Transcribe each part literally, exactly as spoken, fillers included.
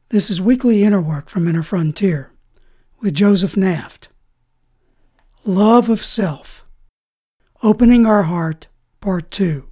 This is Weekly Inner Work from Inner Frontier with Joseph Naft. Love of Self. Opening Our Heart, Part two.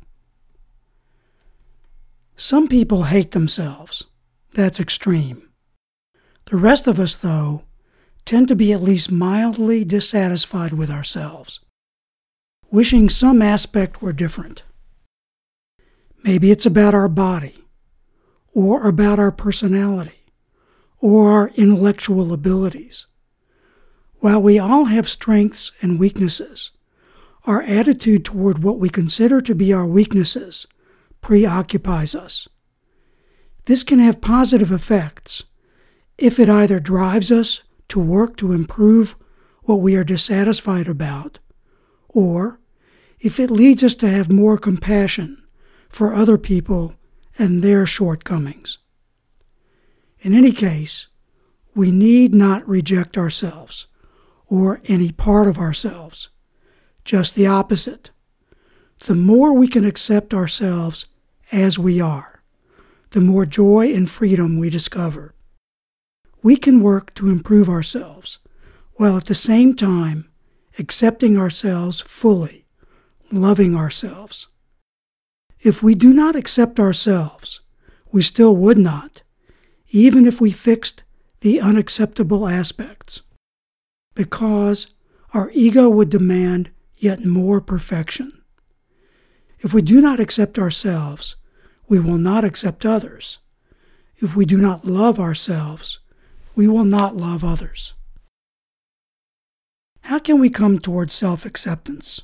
Some people hate themselves. That's extreme. The rest of us, though, tend to be at least mildly dissatisfied with ourselves, wishing some aspect were different. Maybe it's about our body, or about our personality, or our intellectual abilities. While we all have strengths and weaknesses, our attitude toward what we consider to be our weaknesses preoccupies us. This can have positive effects if it either drives us to work to improve what we are dissatisfied about, or if it leads us to have more compassion for other people and their shortcomings. In any case, we need not reject ourselves or any part of ourselves. Just the opposite. The more we can accept ourselves as we are, the more joy and freedom we discover. We can work to improve ourselves, while at the same time accepting ourselves fully, loving ourselves. If we do not accept ourselves, we still would not, even if we fixed the unacceptable aspects, because our ego would demand yet more perfection. If we do not accept ourselves, we will not accept others. If we do not love ourselves, we will not love others. How can we come toward self-acceptance?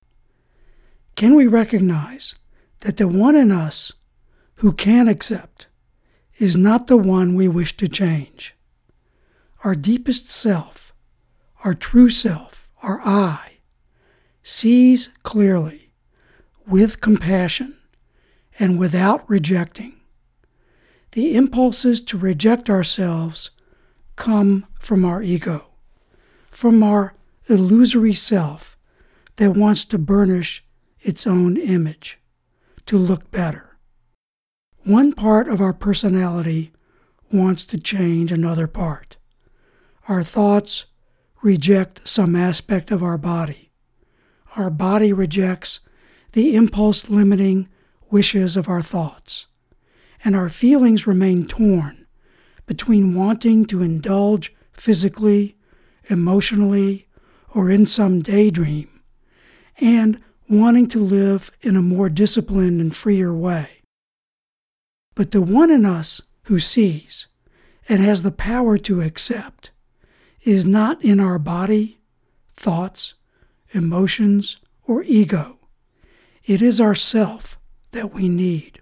Can we recognize that the one in us who can accept is not the one we wish to change? Our deepest self, our true self, our I, sees clearly, with compassion, and without rejecting. The impulses to reject ourselves come from our ego, from our illusory self that wants to burnish its own image, to look better. One part of our personality wants to change another part. Our thoughts reject some aspect of our body. Our body rejects the impulse-limiting wishes of our thoughts. And our feelings remain torn between wanting to indulge physically, emotionally, or in some daydream, and wanting to live in a more disciplined and freer way. But the one in us who sees and has the power to accept is not in our body, thoughts, emotions, or ego. It is ourself that we need.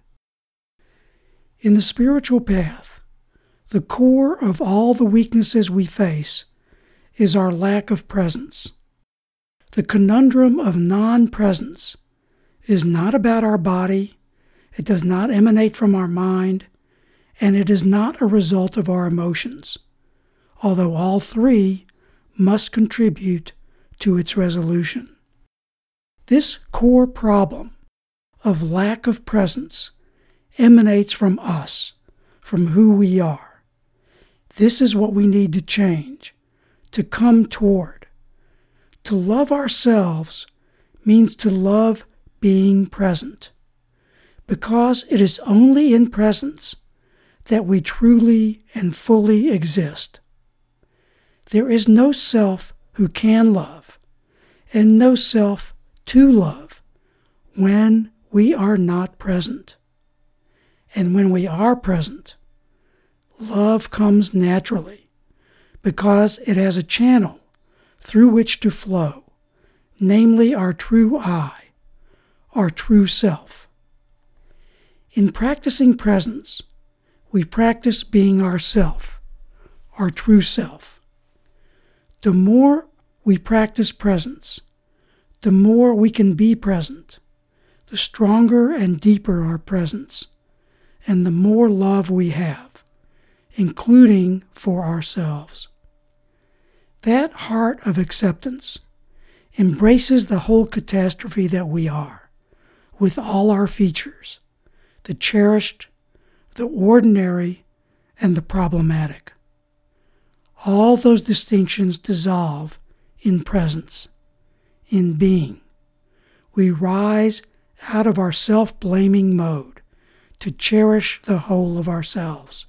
In the spiritual path, the core of all the weaknesses we face is our lack of presence. The conundrum of non-presence is not about our body, it does not emanate from our mind, and it is not a result of our emotions, although all three must contribute to its resolution. This core problem of lack of presence emanates from us, from who we are. This is what we need to change, to come toward. To love ourselves means to love being present, because it is only in presence that we truly and fully exist. There is no self who can love, and no self to love when we are not present. And when we are present, love comes naturally, because it has a channel through which to flow, namely our true I, our true self. In practicing presence, we practice being ourself, our true self. The more we practice presence, the more we can be present, the stronger and deeper our presence, and the more love we have, including for ourselves. That heart of acceptance embraces the whole catastrophe that we are, with all our features, the cherished, the ordinary, and the problematic. All those distinctions dissolve in presence, in being. We rise out of our self-blaming mode to cherish the whole of ourselves.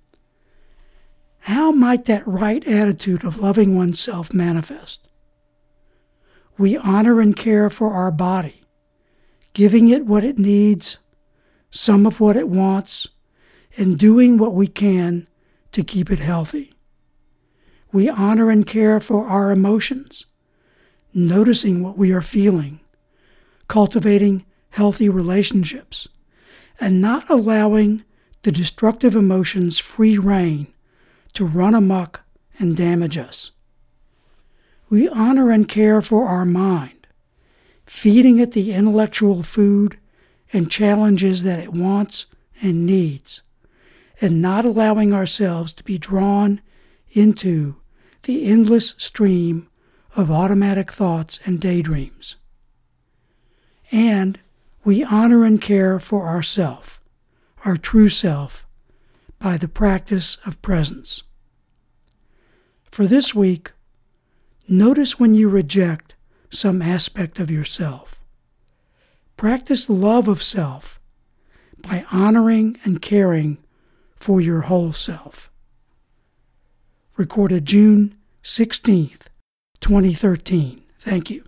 How might that right attitude of loving oneself manifest? We honor and care for our body, giving it what it needs, some of what it wants, and doing what we can to keep it healthy. We honor and care for our emotions, noticing what we are feeling, cultivating healthy relationships, and not allowing the destructive emotions free rein to run amok and damage us. We honor and care for our mind, feeding it the intellectual food and challenges that it wants and needs, and not allowing ourselves to be drawn into the endless stream of automatic thoughts and daydreams. And we honor and care for ourself, our true self, by the practice of presence. For this week, notice when you reject some aspect of yourself. Practice love of self by honoring and caring for your whole self. Recorded June sixteenth, twenty thirteen. Thank you.